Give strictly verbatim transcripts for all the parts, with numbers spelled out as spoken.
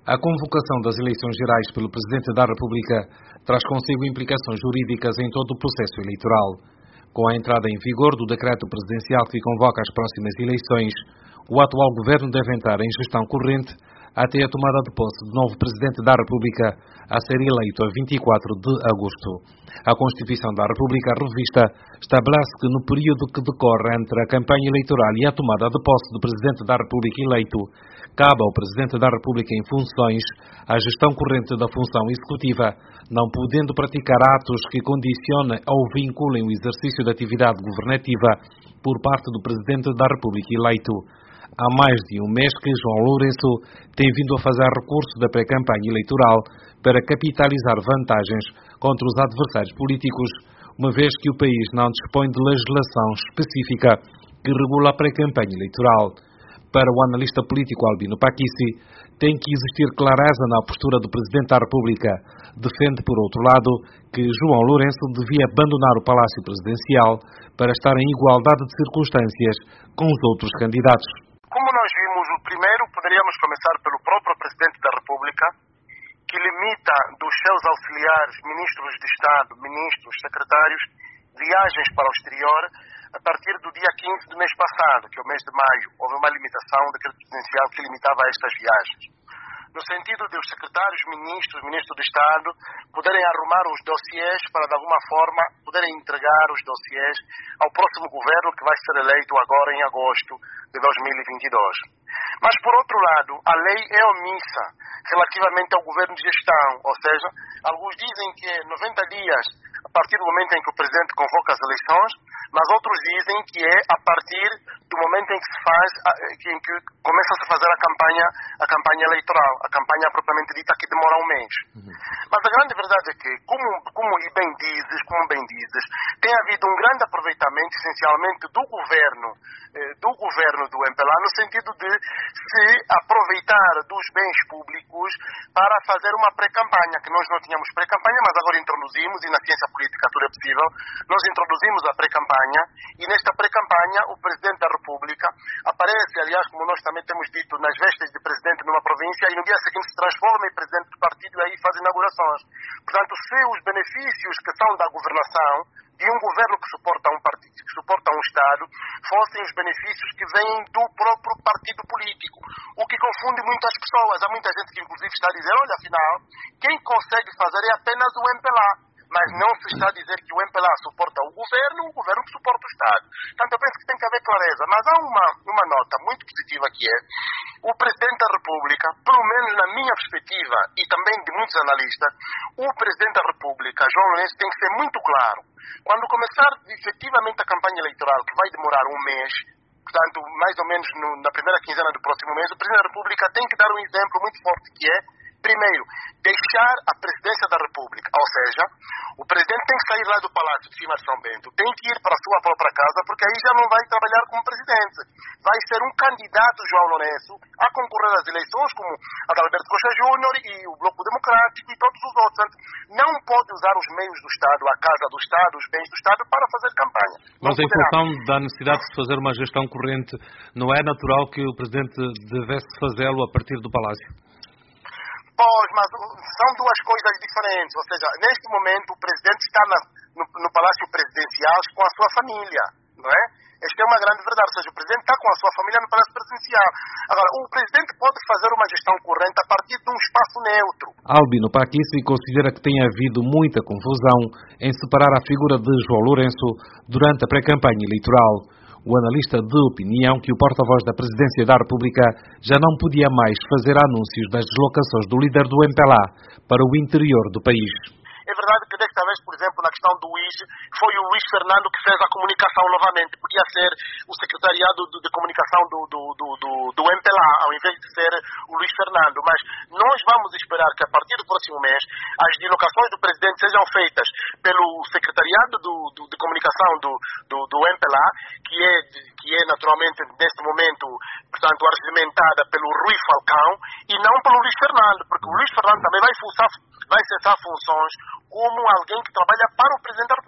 A convocação das eleições gerais pelo Presidente da República traz consigo implicações jurídicas em todo o processo eleitoral. Com a entrada em vigor do decreto presidencial que convoca as próximas eleições, o atual governo deve entrar em gestão corrente até a tomada de posse do novo Presidente da República, a ser eleito a vinte e quatro de agosto. A Constituição da República Revista estabelece que no período que decorre entre a campanha eleitoral e a tomada de posse do Presidente da República eleito, cabe ao Presidente da República em funções a gestão corrente da função executiva, não podendo praticar atos que condicionem ou vinculem o exercício da atividade governativa por parte do Presidente da República eleito. Há mais de um mês que João Lourenço tem vindo a fazer recurso da pré-campanha eleitoral para capitalizar vantagens contra os adversários políticos, uma vez que o país não dispõe de legislação específica que regula a pré-campanha eleitoral. Para o analista político Albino Paquici, tem que existir clareza na postura do Presidente da República. Defende, por outro lado, que João Lourenço devia abandonar o Palácio Presidencial para estar em igualdade de circunstâncias com os outros candidatos. Como nós vimos, o primeiro poderíamos começar pelo próprio Presidente da República, que limita dos seus auxiliares, ministros de Estado, ministros, secretários, viagens para o exterior a partir do dia quinze do mês passado, que é o mês de maio. Houve uma limitação, um decreto presidencial que limitava estas viagens. No sentido de os secretários, ministros, ministros de Estado poderem arrumar os dossiês para, de alguma forma, poderem entregar os dossiês ao próximo governo que vai ser eleito agora em agosto de dois mil e vinte e dois. Mas, por outro lado, a lei é omissa relativamente ao governo de gestão, ou seja, alguns dizem que é noventa dias a partir do momento em que o Presidente convoca as eleições, mas outros dizem que é a partir do momento em que se faz, em que começa a se fazer a campanha, a campanha eleitoral, a campanha propriamente dita que demora um mês. Uhum. Mas a grande verdade é que, como, como bem dizes, como bem dizes, tem havido um grande aproveitamento, essencialmente, do governo, eh, do governo do M P L A, no sentido de se aproveitar dos bens públicos para fazer uma pré-campanha, que nós não tínhamos pré-campanha, mas agora introduzimos, e na ciência política tudo é possível, nós introduzimos a pré-campanha, e nesta pré-campanha o Presidente da República aparece, aliás, como nós também temos dito, nas vestes de Presidente numa província, e no dia seguinte se transforma em Presidente do partido e aí faz inaugurações. Portanto, se os benefícios que são da governação, de um governo que suporta um partido, que suporta um Estado, fossem os benefícios que vêm do próprio partido político, o que confunde muitas pessoas. Há muita gente que inclusive está a dizer, olha, afinal, quem consegue fazer é apenas o M P L A. Mas não se está a dizer que o M P L A suporta o governo, o governo que suporta o Estado. Portanto, eu penso que tem que haver clareza. Mas há uma, uma nota muito positiva que é o Presidente da República, pelo menos na minha perspectiva e também de muitos analistas, o Presidente da República, João Lourenço, tem que ser muito claro. Quando começar efetivamente a campanha eleitoral, que vai demorar um mês, portanto, mais ou menos no, na primeira quinzena do próximo mês, o Presidente da República tem que dar um exemplo muito forte que é, primeiro, deixar a presidência da República, ou seja, o presidente tem que sair lá do Palácio de Cima de São Bento, tem que ir para a sua própria casa, porque aí já não vai trabalhar como presidente. Vai ser um candidato, João Lourenço, a concorrer às eleições, como Adalberto Costa Júnior e o Bloco Democrático e todos os outros. Não pode usar os meios do Estado, a casa do Estado, os bens do Estado, para fazer campanha. Mas em função da necessidade de fazer uma gestão corrente, não é natural que o presidente devesse fazê-lo a partir do Palácio? Pois, mas são duas coisas diferentes. Ou seja, neste momento o presidente está na, no, no Palácio Presidencial com a sua família, não é? Esta é uma grande verdade. Ou seja, o presidente está com a sua família no Palácio Presidencial. Agora, o presidente pode fazer uma gestão corrente a partir de um espaço neutro. Albino Paquici considera que tem havido muita confusão em separar a figura de João Lourenço durante a pré-campanha eleitoral. O analista de opinião que o porta-voz da Presidência da República já não podia mais fazer anúncios das deslocações do líder do M P L A para o interior do país. É verdade que desta vez, por exemplo, na questão do U I G, foi o Luís Fernando que fez a comunicação novamente. Podia ser o secretariado de, de comunicação do, do, do, do, do M P L A, ao invés de ser o Luís Fernando. Mas nós vamos esperar que a partir do próximo mês as deslocações do presidente sejam feitas pelo secretariado do, do, de comunicação do, do, do M P L A, que é, que é naturalmente, neste momento, portanto, arregimentada pelo Rui Falcão, e não pelo Luís Fernando, porque o Luís Fernando também vai, fuçar, vai cessar funções como alguém que trabalha para o Presidente da República, porque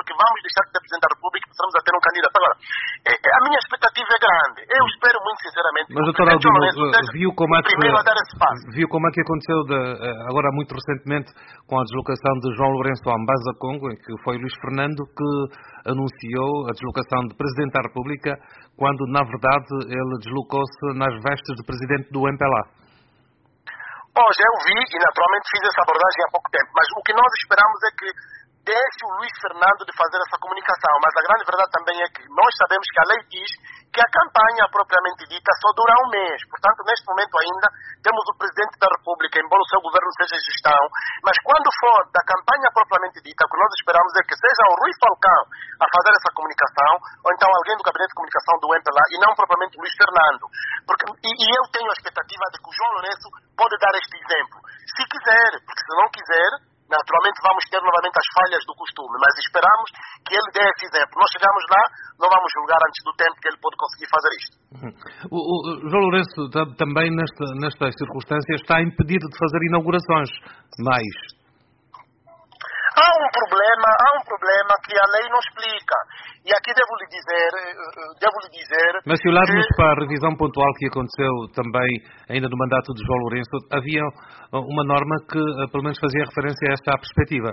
porque vamos deixar de ter Presidente da República e passamos a ter um candidato. Agora, é, é, a minha expectativa é grande. Eu espero muito sinceramente Mas, doutor Aldino, viu como é que, viu como é que aconteceu de, agora muito recentemente com a deslocação de João Lourenço a Mbaza Congo, em que foi Luís Fernando que anunciou a deslocação de Presidente da República, quando na verdade ele deslocou-se nas vestes de Presidente do M P L A. Pois, eu vi e naturalmente fiz essa abordagem há pouco tempo, mas o que nós esperamos é que deixe o Luís Fernando de fazer essa comunicação, mas a grande verdade também é que nós sabemos que a lei diz que a campanha propriamente dita só dura um mês. Portanto, neste momento ainda temos o Presidente da República, embora o seu governo seja gestão, mas quando for da campanha propriamente dita, o que nós esperamos é que seja o Rui Falcão a fazer essa comunicação, ou então alguém do Gabinete de Comunicação do M P L A, e não propriamente o Luís Fernando. Porque, e, e eu tenho a expectativa de que o João Lourenço pode dar este exemplo. Se quiser, porque se não quiser, naturalmente vamos ter novamente as falhas do costume, mas esperamos que ele dê esse exemplo. Nós chegamos lá, não vamos julgar antes do tempo que ele pode conseguir fazer isto. Uhum. O, o João Lourenço também nesta, nestas circunstâncias está impedido de fazer inaugurações mais. Há um problema, há um problema que a lei não explica. E aqui devo lhe dizer, devo lhe dizer... Mas se olharmos que... para a revisão pontual que aconteceu também, ainda no mandato de João Lourenço, havia uma norma que, pelo menos, fazia referência a esta perspectiva.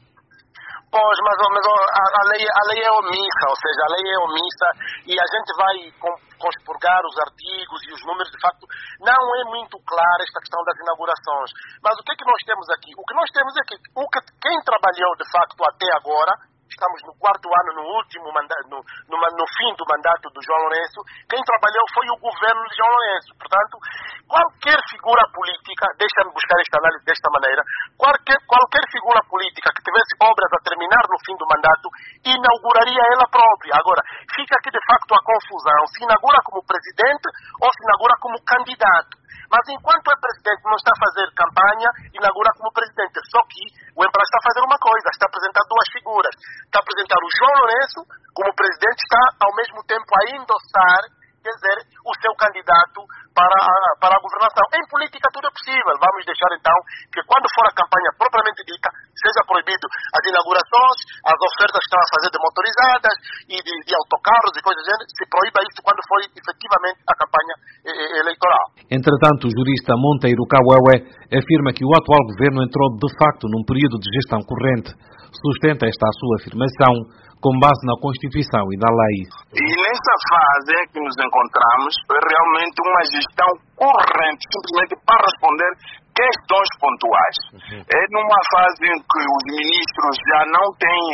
Pois, mas, mas a, a, lei, a lei é omissa, ou seja, a lei é omissa e a gente vai conspurgar os artigos e os números, de facto, não é muito clara esta questão das inaugurações. Mas o que é que nós temos aqui? O que nós temos é que, o que quem trabalhou, de facto, até agora, estamos no quarto ano, no último mandato, no, no, no fim do mandato do João Lourenço, quem trabalhou foi o governo de João Lourenço. Portanto, qualquer figura política, deixa-me buscar esta análise desta maneira, qualquer, qualquer figura política que tivesse obras a terminar no fim do mandato, inauguraria ela própria. Agora, fica aqui de facto a confusão, se inaugura como presidente ou se inaugura como candidato. Mas enquanto é presidente, não está a fazer campanha, inaugura como presidente. Só que o M P L A está a fazer uma coisa, está a apresentar duas figuras. Está a apresentar o João Lourenço como presidente, está ao mesmo tempo a endossar, quer dizer, o seu candidato para a, para a governação. Em política tudo é possível. Vamos deixar então que quando for a campanha propriamente dita, seja proibido as inaugurações, as ofertas que estão a fazer de motorizadas e de, de autocarros e coisas do gênero, se proíba isso quando for efetivamente a campanha eh, eleitoral. Entretanto, o jurista Monteiro Kawéwé afirma que o atual governo entrou de facto num período de gestão corrente. Sustenta esta a sua afirmação com base na Constituição e na lei. E nessa fase que nos encontramos, é realmente uma gestão corrente, simplesmente para responder questões pontuais. Uhum. É numa fase em que os ministros já não têm,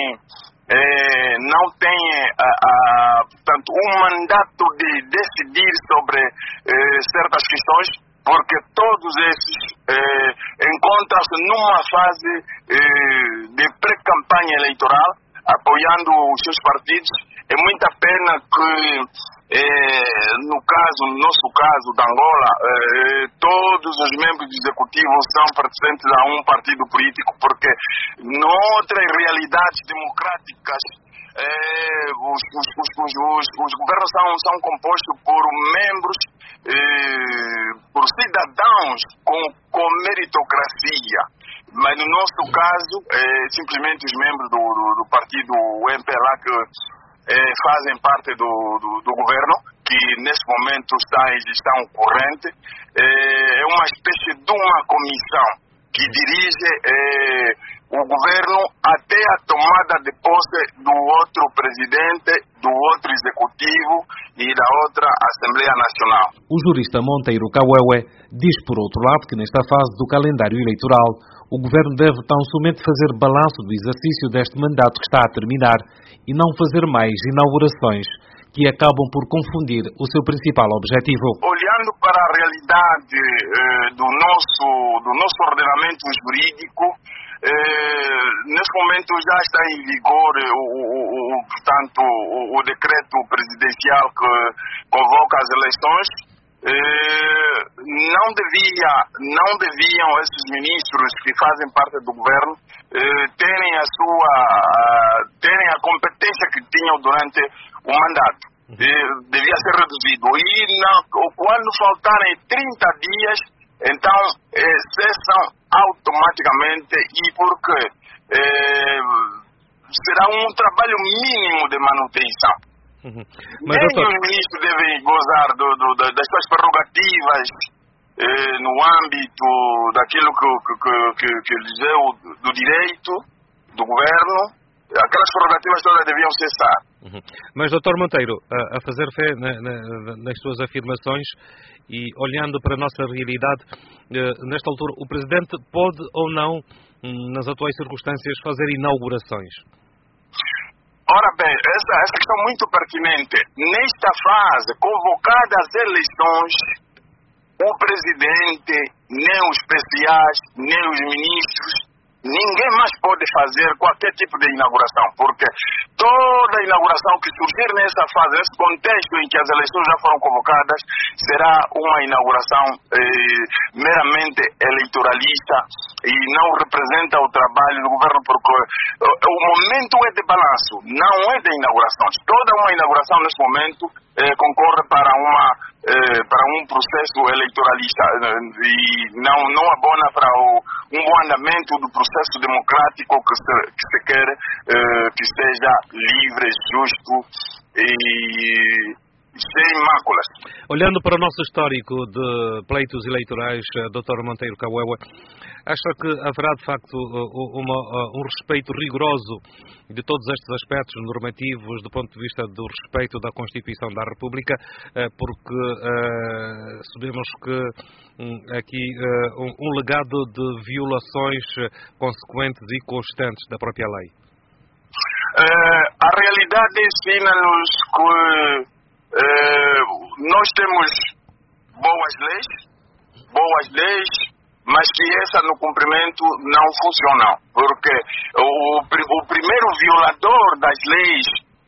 é, não têm a, a, portanto, um mandato de decidir sobre é, certas questões, porque todos esses eh, encontram-se numa fase eh, de pré-campanha eleitoral, apoiando os seus partidos. É muita pena que, eh, no caso, no nosso caso da Angola, eh, todos os membros do executivo são pertencentes a um partido político, porque noutras realidades democráticas, Eh, os, os, os, os, os governos são, são compostos por membros, eh, por cidadãos com, com meritocracia. Mas no nosso caso, eh, simplesmente os membros do, do, do partido M P L A que eh, fazem parte do, do, do governo, que nesse momento está em gestão corrente, eh, é uma espécie de uma comissão que dirige eh, o governo até a tomada de posse do outro presidente, do outro executivo e da outra Assembleia Nacional. O jurista Monteiro Kawéwé diz, por outro lado, que nesta fase do calendário eleitoral, o governo deve tão somente fazer balanço do exercício deste mandato que está a terminar e não fazer mais inaugurações que acabam por confundir o seu principal objetivo. Olhando para a realidade eh, do, nosso, do nosso ordenamento jurídico, eh, nesse momento já está em vigor o, o, o, portanto, o, o decreto presidencial que convoca as eleições. Eh, não devia, não deviam esses ministros que fazem parte do governo eh, terem a sua, terem a competência que tinham durante o mandato. Eh, devia ser reduzido. E na, quando faltarem trinta dias, então eh, cessam automaticamente. E porque eh, será um trabalho mínimo de manutenção. Uhum. Mas, Nem doutor... os ministros devem gozar do, do, das suas prerrogativas eh, no âmbito daquilo que, que, que, que lhes é o, do direito do governo. Aquelas prerrogativas todas deviam cessar. Uhum. Mas, doutor Monteiro, a, a fazer fé na, na, nas suas afirmações e olhando para a nossa realidade, eh, nesta altura, o Presidente pode ou não, nas atuais circunstâncias, fazer inaugurações? Ora bem, essa, essa questão é muito pertinente. Nesta fase, convocadas as eleições, o Presidente, nem os especiais, nem os ministros, ninguém mais pode fazer qualquer tipo de inauguração, porque toda inauguração que surgir nessa fase, nesse contexto em que as eleições já foram convocadas, será uma inauguração eh, meramente eleitoralista e não representa o trabalho do governo, porque o, o momento é de balanço, não é de inaugurações. Toda uma inauguração nesse momento eh, concorre para uma eh, para um processo eleitoralista e não não abona para o um bom andamento do processo democrático que se, que se quer eh, que seja livre, justo e sem máculas. Olhando para o nosso histórico de pleitos eleitorais, doutor Monteiro Kawéwa, acha que haverá de facto uma, um respeito rigoroso de todos estes aspectos normativos do ponto de vista do respeito da Constituição da República, porque uh, sabemos que um, aqui uh, um, um legado de violações consequentes e constantes da própria lei? Uh, a realidade ensina-nos que Uh, nós temos boas leis, boas leis, mas que essa no cumprimento não funcionam, porque o, o primeiro violador das leis,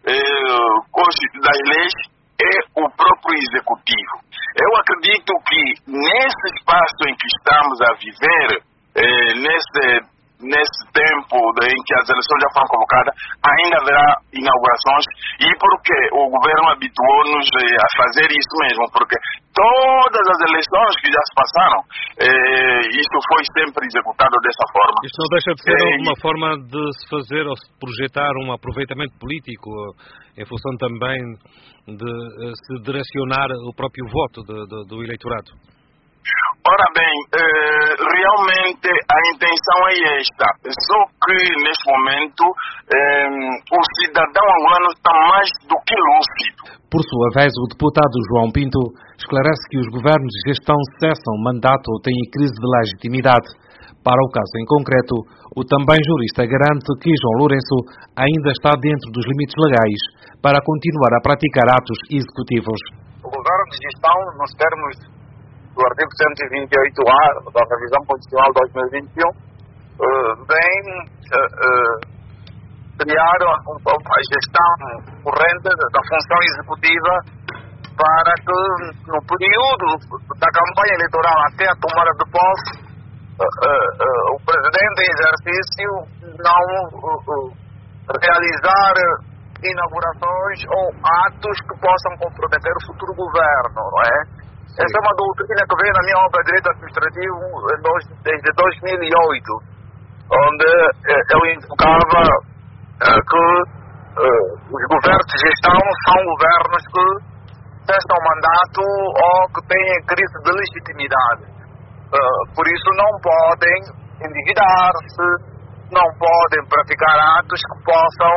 uh, das leis é o próprio executivo. Eu acredito que nesse espaço em que estamos a viver, uh, nesse nesse tempo em que as eleições já foram convocadas, ainda haverá inaugurações, e porque o governo habituou-nos a fazer isso mesmo, porque todas as eleições que já se passaram, eh, isso foi sempre executado dessa forma. Isto não deixa de ser é, uma forma de se fazer ou se projetar um aproveitamento político, em função também de se direcionar o próprio voto de, de, do eleitorado? Ora bem, eh, realmente a intenção é esta, só que neste momento eh, o cidadão angolano está mais do que lúcido. Por sua vez, o deputado João Pinto esclarece que os governos de gestão cessam mandato ou têm crise de legitimidade. Para o caso em concreto, o também jurista garante que João Lourenço ainda está dentro dos limites legais para continuar a praticar atos executivos. O governo de gestão, nos termos do artigo cento e vinte e oito A da Revisão Constitucional dois mil e vinte e um, uh, vem uh, uh, criar a gestão corrente da função executiva para que no período da campanha eleitoral até a tomada de posse uh, uh, uh, o presidente em exercício não uh, uh, realizar inaugurações ou atos que possam comprometer o futuro governo, não é? Sim. Essa é uma doutrina que vem na minha obra de direito administrativo desde dois mil e oito, onde eu indicava que os governos de gestão são governos que cessam o mandato ou que têm crise de legitimidade. Por isso não podem endividar-se, não podem praticar atos que possam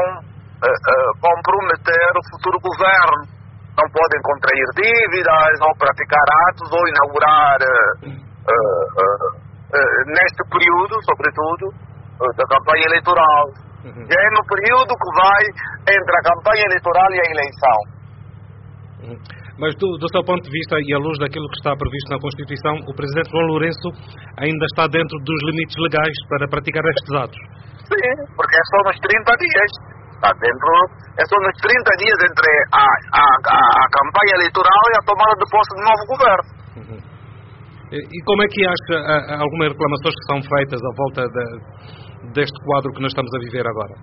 comprometer o futuro governo. Não podem contrair dívidas, ou praticar atos, ou inaugurar uh, uh, uh, uh, neste período, sobretudo, uh, da campanha eleitoral. Uhum. Já é no período que vai entre a campanha eleitoral e a eleição. Uhum. Mas do, do seu ponto de vista e à luz daquilo que está previsto na Constituição, o Presidente João Lourenço ainda está dentro dos limites legais para praticar estes atos? Sim, porque é só nos trinta dias. Está dentro, é só nos trinta dias entre a, a, a, a campanha eleitoral e a tomada de posse do novo governo. Uhum. E, e como é que acha a, a algumas reclamações que são feitas à volta de, deste quadro que nós estamos a viver agora?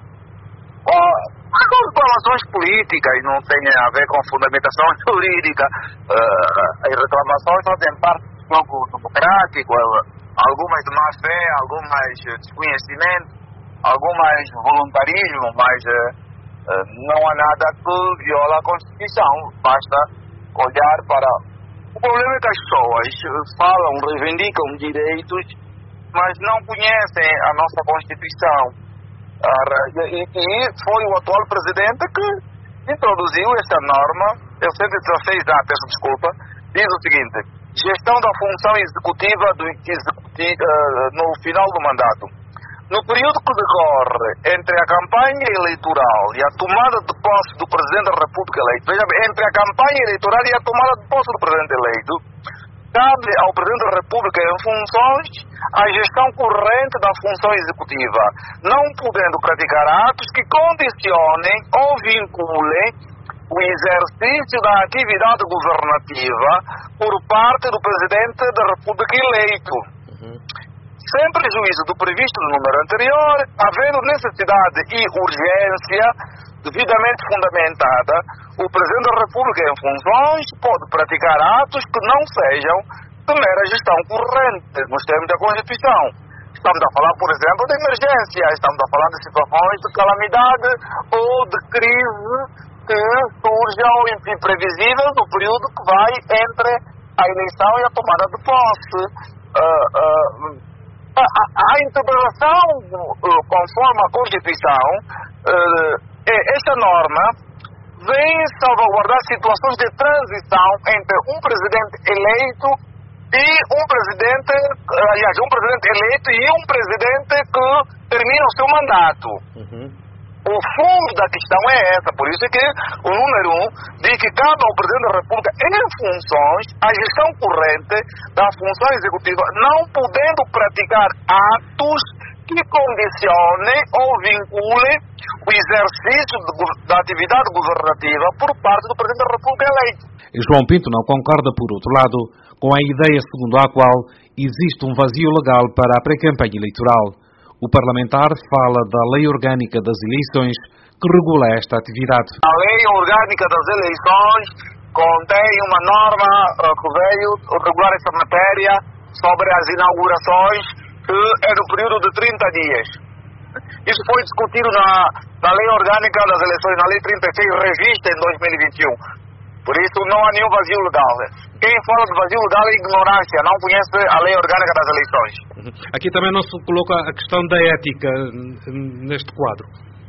Oh, são reclamações políticas, não têm a ver com fundamentação jurídica. Uh, as reclamações fazem parte do jogo democrático, algumas de má fé, algumas de desconhecimento. algum mais voluntarismo, mas uh, uh, não há nada que viola a Constituição. Basta olhar para... O problema é que as pessoas falam, reivindicam direitos, mas não conhecem a nossa Constituição. Uh, e, e foi o atual presidente que introduziu esta norma, eu cento e dezesseis A, peço desculpa, diz o seguinte: gestão da função executiva do, executi, uh, no final do mandato. No período que decorre entre a campanha eleitoral e a tomada de posse do Presidente da República eleito, veja bem, entre a campanha eleitoral e a tomada de posse do Presidente eleito, cabe ao Presidente da República em funções a gestão corrente da função executiva, não podendo praticar atos que condicionem ou vinculem o exercício da atividade governativa por parte do Presidente da República eleito. Uhum. Sem prejuízo do previsto no número anterior, havendo necessidade e urgência devidamente fundamentada, o Presidente da República em funções pode praticar atos que não sejam de mera gestão corrente nos termos da Constituição. Estamos a falar, por exemplo, de emergência, estamos a falar de situações de calamidade ou de crise que surjam imprevisíveis no período que vai entre a eleição e a tomada de posse. Uh, uh, a, a interpretação, uh, conforme a Constituição, uh, esta norma vem salvaguardar situações de transição entre um presidente eleito e um presidente, aliás, um presidente eleito e um presidente que termina o seu mandato. Uhum. O fundo da questão é essa, por isso que o número um diz que cabe ao Presidente da República em funções a gestão corrente da função executiva, não podendo praticar atos que condicionem ou vinculem o exercício de, da atividade governativa por parte do Presidente da República eleito. João Pinto não concorda, por outro lado, com a ideia segundo a qual existe um vazio legal para a pré-campanha eleitoral. O parlamentar fala da Lei Orgânica das Eleições, que regula esta atividade. A Lei Orgânica das Eleições contém uma norma uh, que veio regular essa matéria sobre as inaugurações, que é no período de trinta dias. Isso foi discutido na, na Lei Orgânica das Eleições, na Lei trinta e seis, revista em dois mil e vinte e um. Por isso não há nenhum vazio legal. Quem fala de vazio legal é ignorância, não conhece a Lei Orgânica das Eleições. Aqui também não se coloca a questão da ética neste quadro.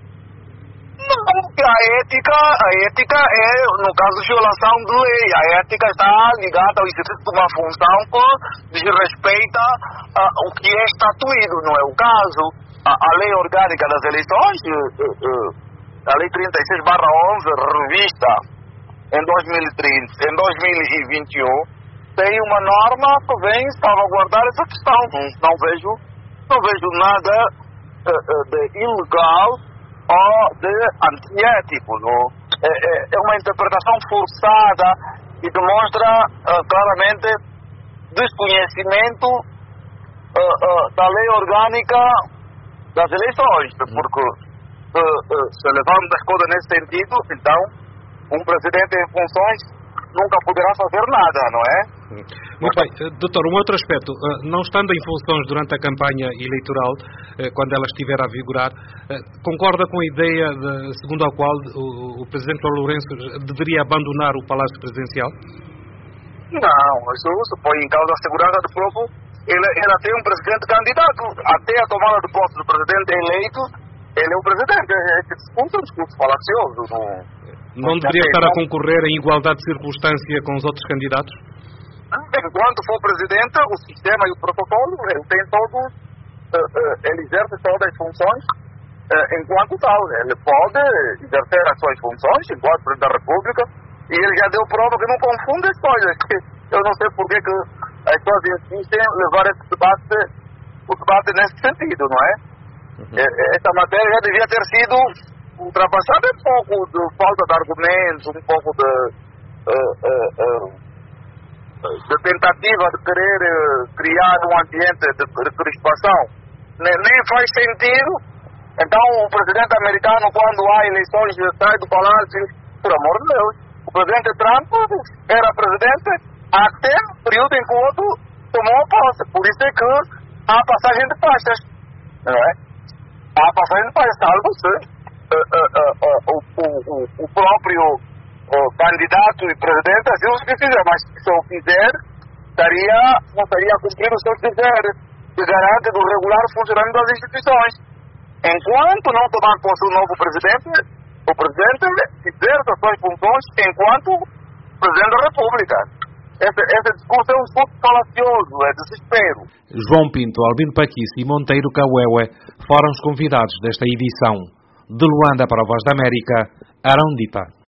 Não, a ética, a ética é, no caso de violação de lei, a ética está ligada ao exercício de uma função que desrespeita uh, o que é estatuído, não é o caso. A, a Lei Orgânica das Eleições, uh, uh, a Lei trinta e seis barra onze, revista em dois mil e trinta, em dois mil e vinte e um, tem uma norma que vem salvaguardar essa questão. Não, não vejo, não vejo nada uh, uh, de ilegal ou de antiético. Não? É, é, é uma interpretação forçada e demonstra uh, claramente desconhecimento uh, uh, da lei orgânica das eleições, porque uh, uh, se levarmos as coisas nesse sentido, então um presidente em funções nunca poderá fazer nada, não é? Muito bem. Doutor, um outro aspecto. Não estando em funções durante a campanha eleitoral, quando ela estiver a vigorar, concorda com a ideia de, segundo a qual o, o Presidente Lourenço deveria abandonar o Palácio Presidencial? Não, isso põe em causa a segurança do povo. Ele, ele tem um presidente candidato. Até a tomada de posse do presidente eleito, ele é o presidente. Esse discurso é um discurso falacioso. Não, não deveria estar a concorrer em igualdade de circunstância com os outros candidatos? Enquanto for presidente, o sistema e o protocolo, ele tem todos, uh, uh, ele exerce todas as funções uh, enquanto tal. Ele pode exercer as suas funções enquanto presidente da República, e ele já deu prova que não confunde as coisas. Eu não sei por que as pessoas insistem em levar esse debate, o debate nesse sentido, não é? Uhum. Essa matéria já devia ter sido ultrapassada um pouco de falta de argumentos, um pouco de... Uh, uh, uh, de tentativa de querer uh, criar um ambiente de, de crispação. Nem, nem faz sentido. Então o presidente americano, quando há eleições, sai do palácio, por amor de Deus. O presidente Trump era presidente até o período em que o outro tomou a posse. Por isso é que há passagem de pastas. Não é? Ah, para frente para salvo-se uh, uh, uh, uh, o, o, o próprio uh, candidato e presidente, assim o que fizer, mas se eu fizer, estaria, não estaria cumprindo os seus deveres, que garante do regular funcionamento das instituições. Enquanto não tomar posse o novo presidente, o presidente exerce as suas funções enquanto presidente da República. Esse, esse discurso é um discurso falacioso, é desespero. João Pinto, Albino Paquice e Monteiro Cauewe foram os convidados desta edição. De Luanda para a Voz da América, Arão Dipa.